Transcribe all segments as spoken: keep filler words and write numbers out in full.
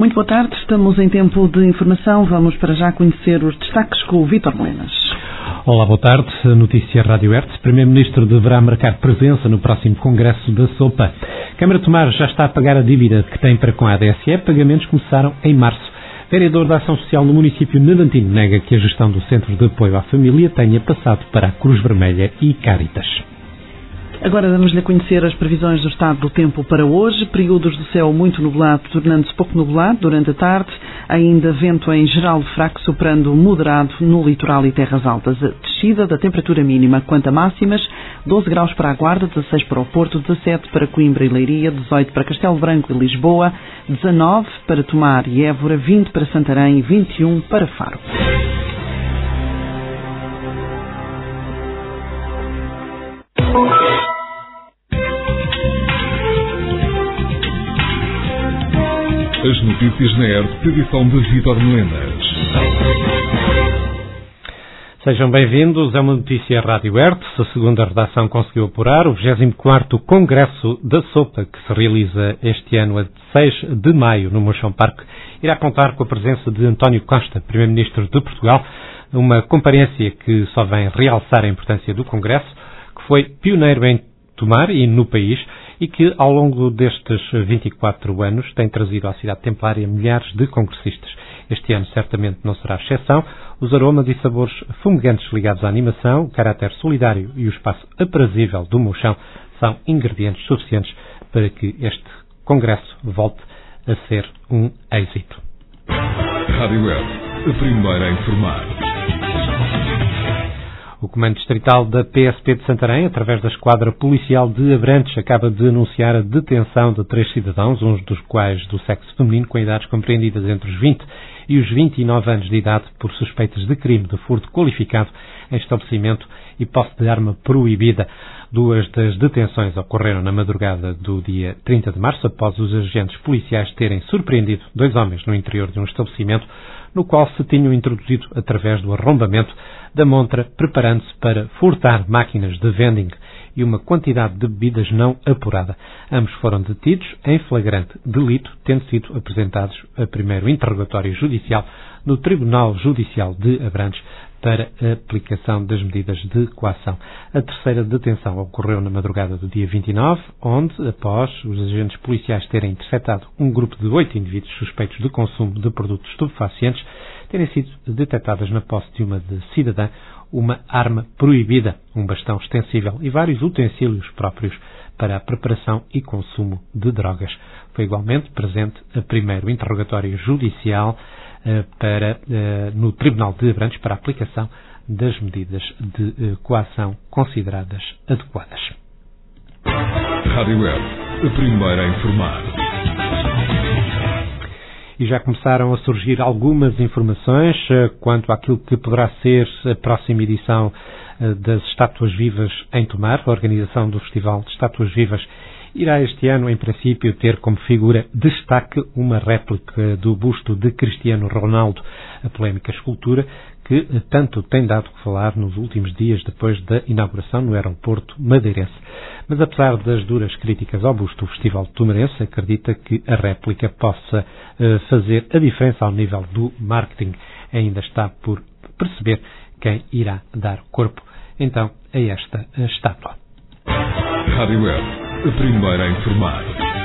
Muito boa tarde, estamos em tempo de informação. Vamos para já conhecer os destaques com o Vítor Melenas. Olá, boa tarde. Notícia Rádio Hertz. Primeiro-Ministro deverá marcar presença no próximo Congresso da SOPA. Câmara de Tomar já está a pagar a dívida que tem para com a A D S E. Pagamentos começaram em março. Vereador da Ação Social no município Navantino nega que a gestão do Centro de Apoio à Família tenha passado para a Cruz Vermelha e Cáritas. Agora damos-lhe a conhecer as previsões do estado do tempo para hoje. Períodos do céu muito nublado, tornando-se pouco nublado durante a tarde. Ainda vento em geral fraco, soprando moderado no litoral e terras altas. A descida da temperatura mínima quanto a máximas, doze graus para a Guarda, dezasseis para o Porto, dezassete para Coimbra e Leiria, dezoito para Castelo Branco e Lisboa, dezanove para Tomar e Évora, vinte para Santarém e vinte e um para Faro. As notícias na Hertz, edição de Vítor Melenas. Sejam bem-vindos a uma notícia Rádio Hertz. A segunda redação conseguiu apurar o vigésimo quarto Congresso da SOPA, que se realiza este ano a seis de maio no Mochão Parque. Irá contar com a presença de António Costa, Primeiro-Ministro de Portugal, uma comparência que só vem realçar a importância do Congresso, que foi pioneiro em Tomar e no país, e que, ao longo destes vinte e quatro anos, tem trazido à cidade templária milhares de congressistas. Este ano certamente não será exceção. Os aromas e sabores fumegantes ligados à animação, o caráter solidário e o espaço aprazível do Mochão são ingredientes suficientes para que este congresso volte a ser um êxito. Rádio Hertz, a primeira a informar. O Comando Distrital da P S P de Santarém, através da Esquadra Policial de Abrantes, acaba de anunciar a detenção de três cidadãos, uns dos quais do sexo feminino, com idades compreendidas entre os vinte e os vinte e nove anos de idade, por suspeitas de crime de furto qualificado em estabelecimento e posse de arma proibida. Duas das detenções ocorreram na madrugada do dia trinta de março, após os agentes policiais terem surpreendido dois homens no interior de um estabelecimento, no qual se tinham introduzido através do arrombamento da montra, preparando-se para furtar máquinas de vending e uma quantidade de bebidas não apurada. Ambos foram detidos em flagrante delito, tendo sido apresentados a primeiro interrogatório judicial no Tribunal Judicial de Abrantes para a aplicação das medidas de coação. A terceira detenção ocorreu na madrugada do dia vinte e nove, onde, após os agentes policiais terem interceptado um grupo de oito indivíduos suspeitos de consumo de produtos estupefacientes, terem sido detectadas na posse de uma de cidadã uma arma proibida, um bastão extensível e vários utensílios próprios para a preparação e consumo de drogas. Foi igualmente presente a primeiro interrogatório judicial uh, para, uh, no Tribunal de Abrantes para a aplicação das medidas de uh, coação consideradas adequadas. Rádio Hertz, a primeira a informar. E já começaram a surgir algumas informações uh, quanto àquilo que poderá ser a próxima edição uh, das Estátuas Vivas em Tomar. A organização do Festival de Estátuas Vivas irá este ano, em princípio, ter como figura destaque uma réplica do busto de Cristiano Ronaldo, a polémica escultura que tanto tem dado que falar nos últimos dias depois da inauguração no aeroporto madeirense. Mas apesar das duras críticas ao busto, o Festival de Tomarense acredita que a réplica possa uh, fazer a diferença ao nível do marketing. Ainda está por perceber quem irá dar corpo, então, a esta estátua. Rádio Hertz, a primeira a informar.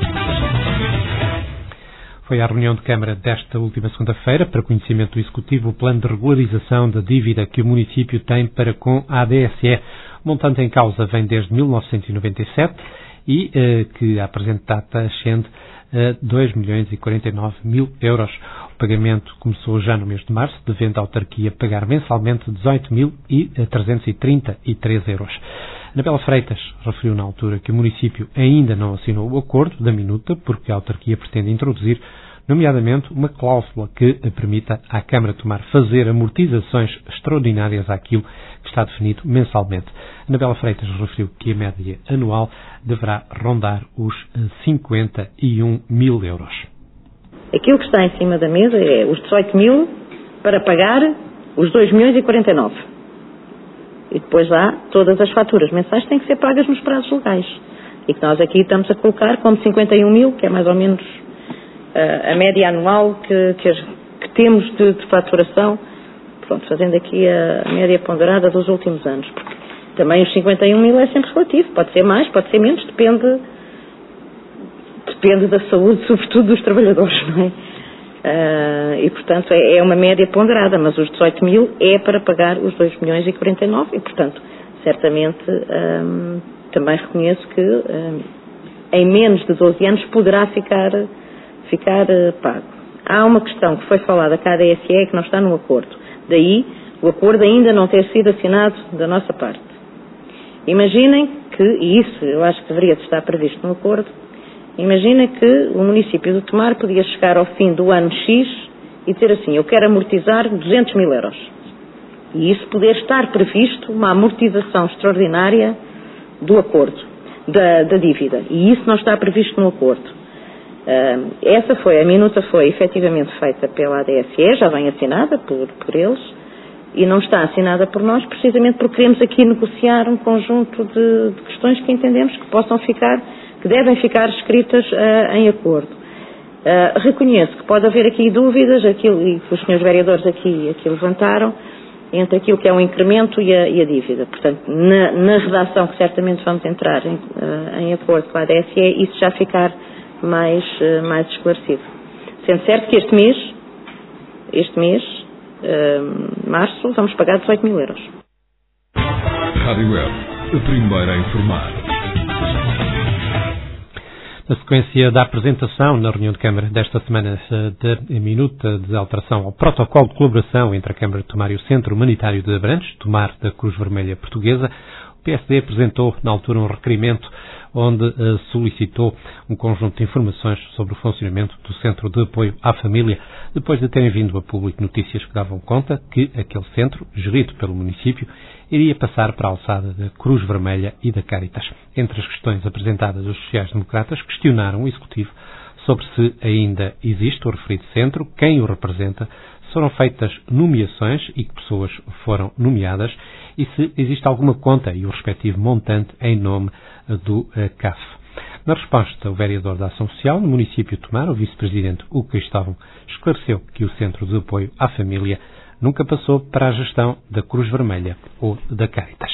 Foi à reunião de Câmara desta última segunda-feira, para conhecimento do Executivo, o plano de regularização da dívida que o município tem para com a A D S E. O montante em causa vem desde mil novecentos e noventa e sete e eh, que a presente data ascende a dois milhões e quarenta e nove mil euros. O pagamento começou já no mês de março, devendo a autarquia pagar mensalmente dezoito mil trezentos e trinta e três euros. Anabela Freitas referiu na altura que o município ainda não assinou o acordo da minuta, porque a autarquia pretende introduzir, nomeadamente, uma cláusula que permita à Câmara de Tomar fazer amortizações extraordinárias àquilo que está definido mensalmente. Anabela Freitas referiu que a média anual deverá rondar os cinquenta e um mil euros. Aquilo que está em cima da mesa é os dezoito mil para pagar os dois milhões e quarenta e nove. E depois há todas as faturas mensais que têm que ser pagas nos prazos legais. E que nós aqui estamos a colocar como cinquenta e um mil, que é mais ou menos a, a média anual que, que, as, que temos de, de faturação, pronto, fazendo aqui a, a média ponderada dos últimos anos. Porque também os cinquenta e um mil é sempre relativo, pode ser mais, pode ser menos, depende, depende da saúde, sobretudo dos trabalhadores, não é? Uh, e, portanto, é, é uma média ponderada, mas os dezoito mil é para pagar os dois milhões e quarenta e nove e, portanto, certamente um, também reconheço que um, em menos de doze anos poderá ficar, ficar uh, pago. Há uma questão que foi falada cá da A D S E que não está no acordo. Daí o acordo ainda não ter sido assinado da nossa parte. Imaginem que, e isso eu acho que deveria estar previsto no acordo, imaginem que o município de Tomar podia chegar ao fim do ano X e dizer assim, eu quero amortizar duzentos mil euros. E isso poder estar previsto uma amortização extraordinária do acordo, da, da dívida. E isso não está previsto no acordo. Uh, essa foi, a minuta foi efetivamente feita pela A D S E, já vem assinada por, por eles, e não está assinada por nós, precisamente porque queremos aqui negociar um conjunto de, de questões que entendemos que possam ficar, que devem ficar escritas uh, em acordo. Uh, reconheço que pode haver aqui dúvidas, aquilo, e que os senhores vereadores aqui, aqui levantaram, entre aquilo que é o incremento e a, e a dívida. Portanto, na, na redação que certamente vamos entrar em, uh, em acordo com a A D S E, isso já ficar mais, uh, mais esclarecido. Sendo certo que este mês, este mês, uh, março, vamos pagar dezoito mil euros. Rádio Web, a primeira a informar. Na sequência da apresentação na reunião de Câmara desta semana da minuta de alteração ao protocolo de colaboração entre a Câmara de Tomar e o Centro Humanitário de Abrantes, Tomar da Cruz Vermelha Portuguesa, o P S D apresentou na altura um requerimento onde uh, solicitou um conjunto de informações sobre o funcionamento do Centro de Apoio à Família, depois de terem vindo a público notícias que davam conta que aquele centro, gerido pelo município, iria passar para a alçada da Cruz Vermelha e da Caritas. Entre as questões apresentadas, os sociais-democratas questionaram o Executivo sobre se ainda existe o referido centro, quem o representa, se foram feitas nomeações e que pessoas foram nomeadas e se existe alguma conta e o respectivo montante em nome do C A F. Na resposta, o vereador da Ação Social no município de Tomar, o vice-presidente Hugo Cristóvão, esclareceu que o Centro de Apoio à Família nunca passou para a gestão da Cruz Vermelha ou da Caritas.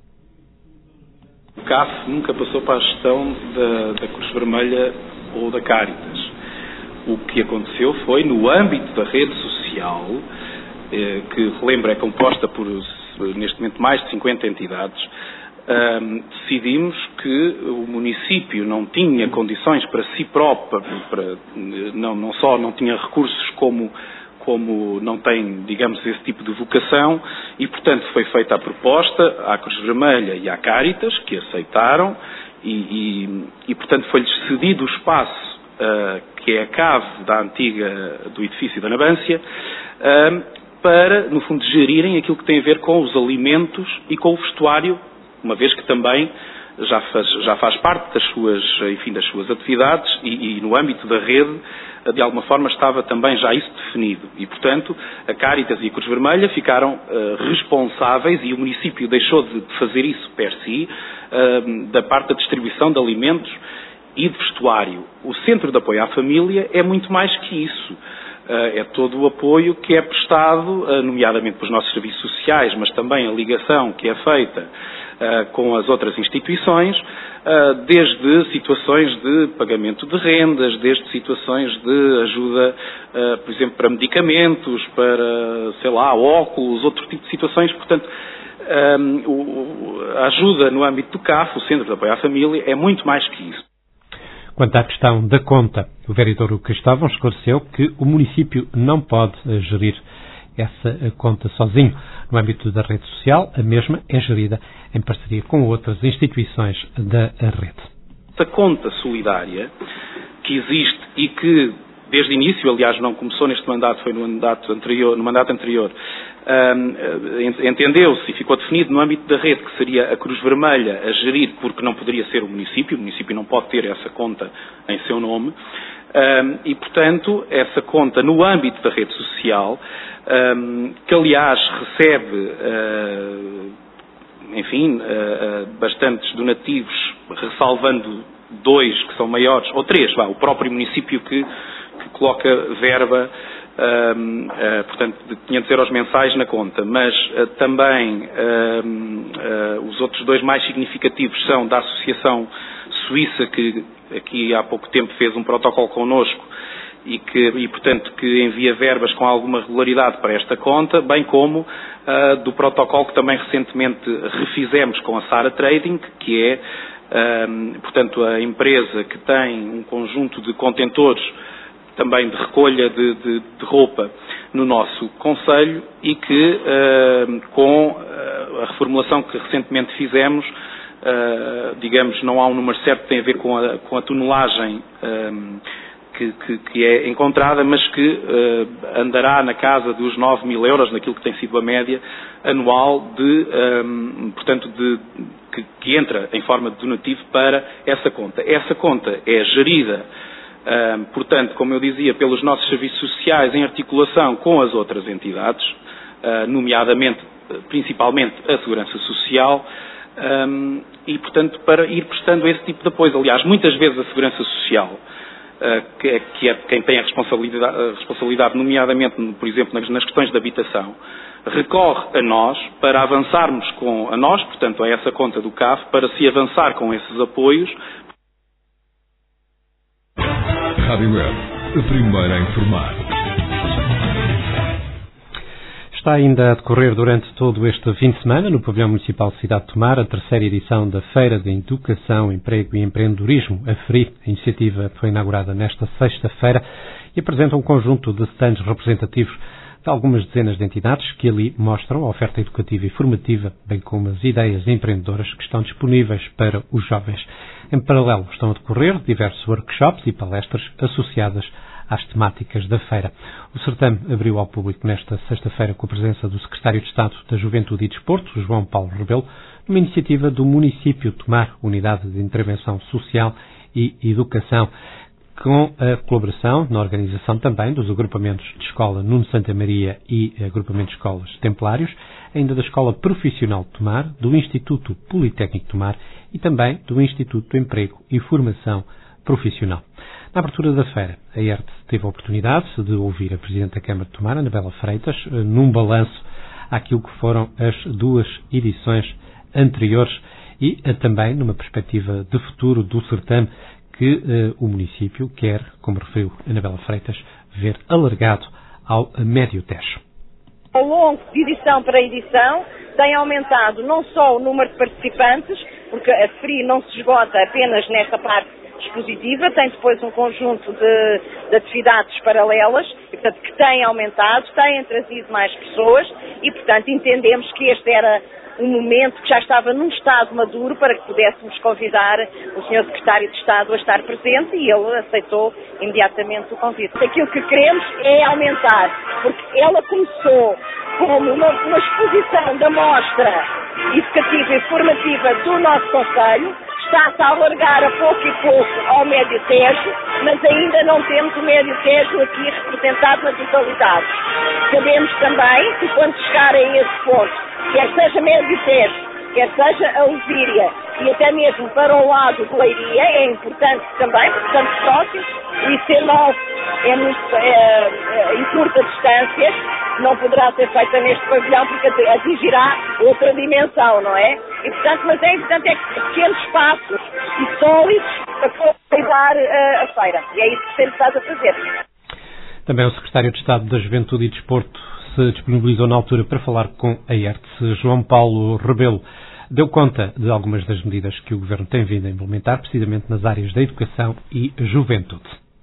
O C A F nunca passou para a gestão da, da Cruz Vermelha ou da Caritas. O que aconteceu foi, no âmbito da rede social, eh, que, relembro, é composta por, neste momento, mais de cinquenta entidades, eh, decidimos que o município não tinha condições para si próprio, para, não, não só não tinha recursos como como não tem, digamos, esse tipo de vocação, e, portanto, foi feita a proposta à Cruz Vermelha e à Caritas, que aceitaram, e, e, e portanto, foi-lhes cedido o espaço, uh, que é a cave da antiga, do edifício da Nabância, uh, para, no fundo, gerirem aquilo que tem a ver com os alimentos e com o vestuário, uma vez que também já faz, já faz parte das suas, enfim, das suas atividades e, e no âmbito da rede, de alguma forma estava também já isso definido. E, portanto, a Caritas e a Cruz Vermelha ficaram uh, responsáveis, e o município deixou de fazer isso per si, uh, da parte da distribuição de alimentos e de vestuário. O Centro de Apoio à Família é muito mais que isso. Uh, é todo o apoio que é prestado, uh, nomeadamente pelos nossos serviços sociais, mas também a ligação que é feita uh, com as outras instituições, uh, desde situações de pagamento de rendas, desde situações de ajuda, uh, por exemplo, para medicamentos, para, sei lá, óculos, outro tipo de situações. Portanto, um, o, a ajuda no âmbito do C A F, o Centro de Apoio à Família, é muito mais que isso. Quanto à questão da conta, o vereador Hugo Cristóvão esclareceu que o município não pode gerir essa conta sozinho. No âmbito da rede social, a mesma é gerida em parceria com outras instituições da rede. A conta solidária que existe e que, desde o início, aliás, não começou neste mandato, foi no mandato anterior, no mandato anterior, um, entendeu-se e ficou definido no âmbito da rede que seria a Cruz Vermelha a gerir, porque não poderia ser o município, o município não pode ter essa conta em seu nome, um, e, portanto, essa conta no âmbito da rede social, um, que, aliás, recebe, uh, enfim, uh, uh, bastantes donativos, ressalvando dois que são maiores, ou três, vá, o próprio município que, que coloca verba, um, uh, portanto, de quinhentos euros mensais na conta, mas uh, também um, uh, os outros dois mais significativos são da Associação Suíça, que aqui há pouco tempo fez um protocolo connosco e, que, e portanto, que envia verbas com alguma regularidade para esta conta, bem como uh, do protocolo que também recentemente refizemos com a Sara Trading, que é, um, portanto, a empresa que tem um conjunto de contentores também de recolha de, de, de roupa no nosso concelho e que, uh, com uh, a reformulação que recentemente fizemos, uh, digamos, não há um número certo que tem a ver com a, com a tonelagem um, que, que, que é encontrada, mas que uh, andará na casa dos nove mil euros, naquilo que tem sido a média anual, de, um, portanto, de, que, que entra em forma de donativo para essa conta. Essa conta é gerida, Uh, portanto, como eu dizia, pelos nossos serviços sociais em articulação com as outras entidades, uh, nomeadamente, principalmente a Segurança Social, um, e, portanto, para ir prestando esse tipo de apoio. Aliás, muitas vezes a Segurança Social, uh, que, é, que é quem tem a responsabilidade, a responsabilidade nomeadamente, por exemplo, nas, nas questões de habitação, recorre a nós para avançarmos com a nós, portanto, a essa conta do C A F, para se avançar com esses apoios. Rádio Web, a primeira a informar. Está ainda a decorrer durante todo este fim de semana, no Pavilhão Municipal de Cidade de Tomar, a terceira edição da Feira de Educação, Emprego e Empreendedorismo, a FERI. A iniciativa foi inaugurada nesta sexta-feira e apresenta um conjunto de stands representativos de algumas dezenas de entidades que ali mostram a oferta educativa e formativa, bem como as ideias empreendedoras que estão disponíveis para os jovens. Em paralelo estão a decorrer diversos workshops e palestras associadas às temáticas da feira. O certame abriu ao público nesta sexta-feira com a presença do Secretário de Estado da Juventude e Desporto, João Paulo Rebelo, numa iniciativa do município Tomar, Unidade de Intervenção Social e Educação, com a colaboração na organização também dos agrupamentos de escola Nuno Santa Maria e agrupamento de escolas Templários, ainda da Escola Profissional de Tomar, do Instituto Politécnico de Tomar e também do Instituto de Emprego e Formação Profissional. Na abertura da feira, a E R T teve a oportunidade de ouvir a Presidente da Câmara de Tomar, Anabela Freitas, num balanço àquilo que foram as duas edições anteriores e também numa perspectiva de futuro do certame que uh, o município quer, como referiu Anabela Freitas, ver alargado ao Médio Tejo. Ao longo de edição para edição, tem aumentado não só o número de participantes, porque a FERI não se esgota apenas nesta parte expositiva, tem depois um conjunto de, de atividades paralelas, e, portanto, que tem aumentado, têm trazido mais pessoas e, portanto, entendemos que este era um momento que já estava num estado maduro para que pudéssemos convidar o senhor Secretário de Estado a estar presente e ele aceitou imediatamente o convite. Aquilo que queremos é aumentar, porque ela começou como uma, uma exposição da mostra educativa e formativa do nosso Conselho, está-se a alargar a pouco e pouco ao Médio Tejo, mas ainda não temos o Médio Tejo aqui representado na totalidade. Sabemos também que quando chegarem a esse ponto, quer seja Médio Tejo, quer seja a Osíria e até mesmo para o lado de Leiria, é importante também, porque estamos próximos, o I C nove é, muito, é, é em curta distância, não poderá ser feita neste pavilhão porque atingirá outra dimensão, não é? E, portanto, mas é importante é que pequenos passos e sólidos para consolidar a, a feira. E é isso que temos estado a fazer. Também o Secretário de Estado da Juventude e Desporto se disponibilizou na altura para falar com a E R T. João Paulo Rebelo deu conta de algumas das medidas que o Governo tem vindo a implementar, precisamente nas áreas da educação e juventude.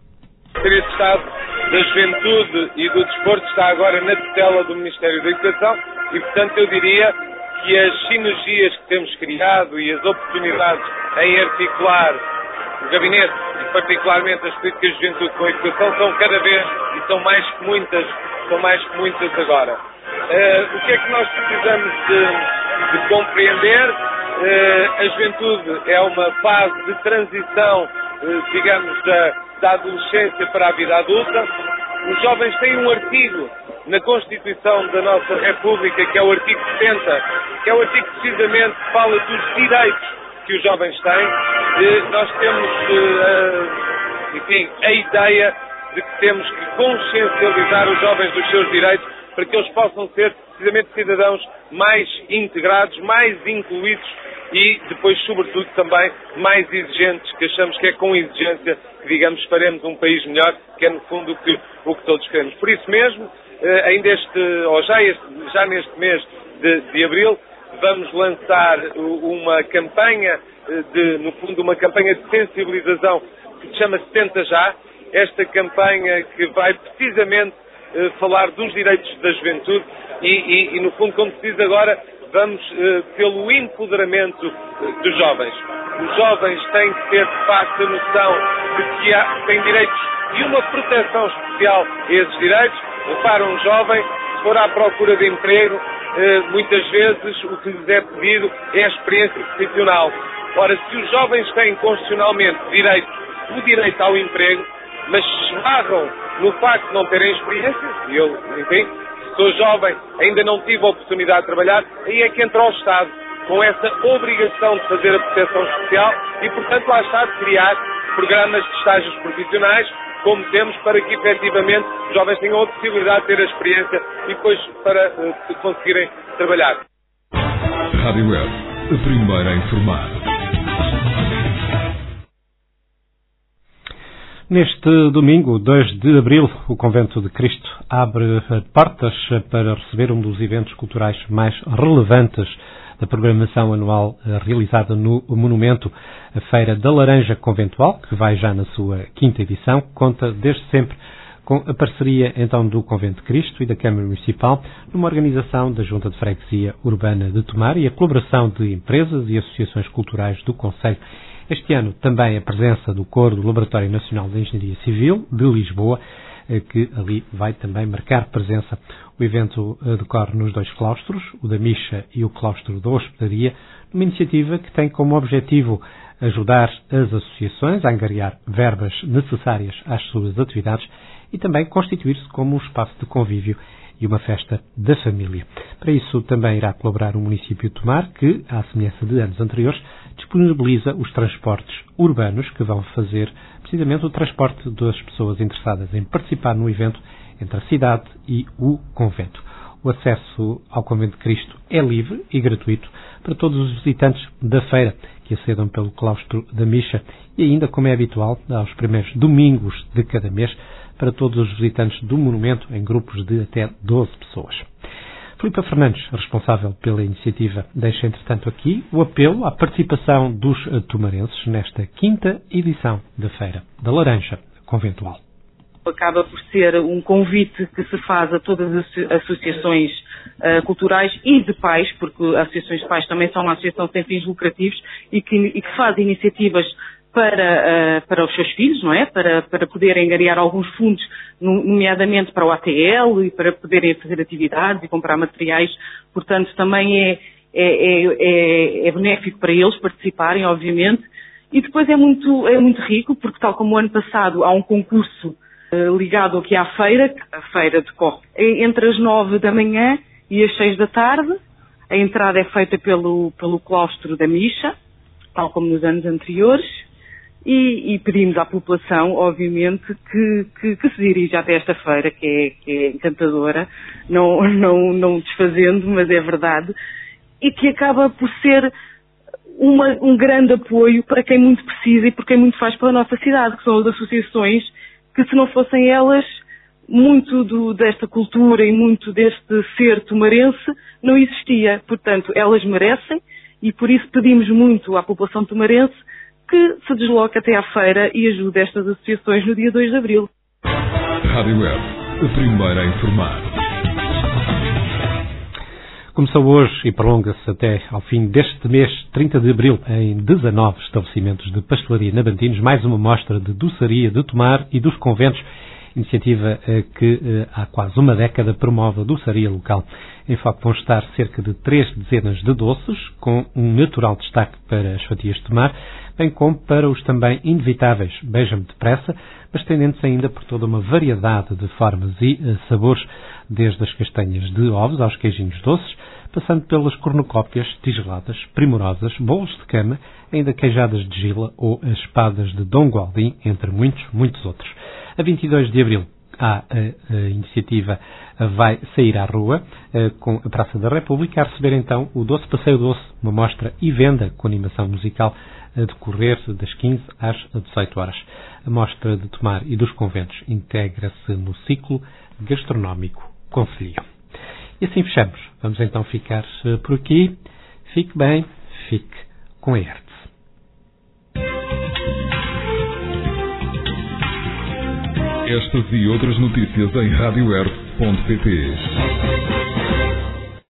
O Secretário de Estado da Juventude e do Desporto está agora na tutela do Ministério da Educação e, portanto, eu diria que as sinergias que temos criado e as oportunidades em articular o Gabinete e, particularmente, as políticas de juventude com a educação são cada vez e são mais que muitas, são mais que muitas agora. Uh, o que é que nós precisamos de, de compreender? Uh, a juventude é uma fase de transição, uh, digamos, da, da adolescência para a vida adulta. Os jovens têm um artigo na Constituição da nossa República, que é o artigo setenta, que é o artigo precisamente que fala dos direitos que os jovens têm, nós temos, enfim, a ideia de que temos que consciencializar os jovens dos seus direitos para que eles possam ser, precisamente, cidadãos mais integrados, mais incluídos e, depois, sobretudo, também mais exigentes, que achamos que é com exigência que, digamos, faremos um país melhor, que é, no fundo, o que, o que todos queremos. Por isso mesmo, ainda este, ou já, este, já neste mês de, de abril, vamos lançar uma campanha, de, no fundo, uma campanha de sensibilização que se chama setenta Já. Esta campanha que vai precisamente eh, falar dos direitos da juventude e, e, e, no fundo, como se diz agora, vamos eh, pelo empoderamento eh, dos jovens. Os jovens têm que ter, de facto, a noção de que há, têm direitos e uma proteção especial a esses direitos. Repara, um jovem, se for à procura de emprego, eh, muitas vezes o que lhes é pedido é a experiência profissional. Ora, se os jovens têm constitucionalmente direito, o direito ao emprego, mas se esbarram no facto de não terem experiência, e eu, enfim, se sou jovem, ainda não tive a oportunidade de trabalhar, aí é que entra o Estado, com essa obrigação de fazer a proteção especial e, portanto, lá está de criar programas de estágios profissionais, como temos, para que, efetivamente, os jovens tenham a possibilidade de ter a experiência e depois para uh, conseguirem trabalhar. Rádio Web, a primeira a informar. Neste domingo, dois de abril, o Convento de Cristo abre portas para receber um dos eventos culturais mais relevantes da programação anual realizada no Monumento. A Feira da Laranja Conventual, que vai já na sua quinta edição, conta desde sempre com a parceria então do Convento de Cristo e da Câmara Municipal, numa organização da Junta de Freguesia Urbana de Tomar e a colaboração de empresas e associações culturais do Concelho. Este ano também a presença do coro do Laboratório Nacional de Engenharia Civil de Lisboa, que ali vai também marcar presença. O evento decorre nos dois claustros, o da Micha e o claustro da Hospedaria, numa iniciativa que tem como objetivo ajudar as associações a angariar verbas necessárias às suas atividades e também constituir-se como um espaço de convívio e uma festa da família. Para isso também irá colaborar o município de Tomar, que, à semelhança de anos anteriores, disponibiliza os transportes urbanos que vão fazer precisamente o transporte das pessoas interessadas em participar no evento entre a cidade e o convento. O acesso ao Convento de Cristo é livre e gratuito para todos os visitantes da feira que acedam pelo claustro da Micha e ainda, como é habitual, aos primeiros domingos de cada mês, para todos os visitantes do monumento em grupos de até doze pessoas. Filipa Fernandes, responsável pela iniciativa, deixa entretanto aqui o apelo à participação dos tomarenses nesta quinta edição da Feira da Laranja Conventual. Acaba por ser um convite que se faz a todas as associações uh, culturais e de pais, porque as associações de pais também são uma associação sem fins lucrativos e que, e que faz iniciativas para, uh, para os seus filhos, não é? Para, para poderem angariar alguns fundos, nomeadamente para o A T L e para poderem fazer atividades e comprar materiais. Portanto, também é, é, é, é benéfico para eles participarem, obviamente. E depois é muito, é muito rico, porque tal como o ano passado há um concurso ligado aqui à feira, a feira decorre entre as nove da manhã e as seis da tarde. A entrada é feita pelo, pelo claustro da Micha, tal como nos anos anteriores, e, e pedimos à população, obviamente, que, que, que se dirija até esta feira, que é, que é encantadora, não, não, não desfazendo, mas é verdade, e que acaba por ser uma, um grande apoio para quem muito precisa e por quem muito faz pela nossa cidade, que são as associações, que se não fossem elas, muito do, desta cultura e muito deste ser tomarense não existia. Portanto, elas merecem e por isso pedimos muito à população tomarense que se desloque até à feira e ajude estas associações no dia dois de abril. Rádio Web, a primeira a informar. Começou hoje e prolonga-se até ao fim deste mês, trinta de abril, em dezanove estabelecimentos de pastelaria nabantinos, mais uma mostra de doçaria de Tomar e dos conventos, iniciativa que há quase uma década promove a doçaria local. Em foco vão estar cerca de três dezenas de doces, com um natural destaque para as fatias de Tomar, bem como para os também inevitáveis beija-me depressa, mas estendendo-se ainda por toda uma variedade de formas e sabores, desde as castanhas de ovos aos queijinhos doces, passando pelas cornucópias tigeladas, primorosas, bolos de cama, ainda queijadas de gila ou as espadas de Dom Gualdim, entre muitos, muitos outros. A vinte e dois de abril, a, a, a iniciativa vai sair à rua com a Praça da República a receber então o Doce Passeio Doce, uma mostra e venda com animação musical a decorrer das quinze às dezoito horas. A mostra de Tomar e dos Conventos integra-se no ciclo gastronómico Concelhio. E assim fechamos. Vamos então ficar por aqui. Fique bem, fique com a Hertz. Estas e outras notícias em rádio hertz ponto pt.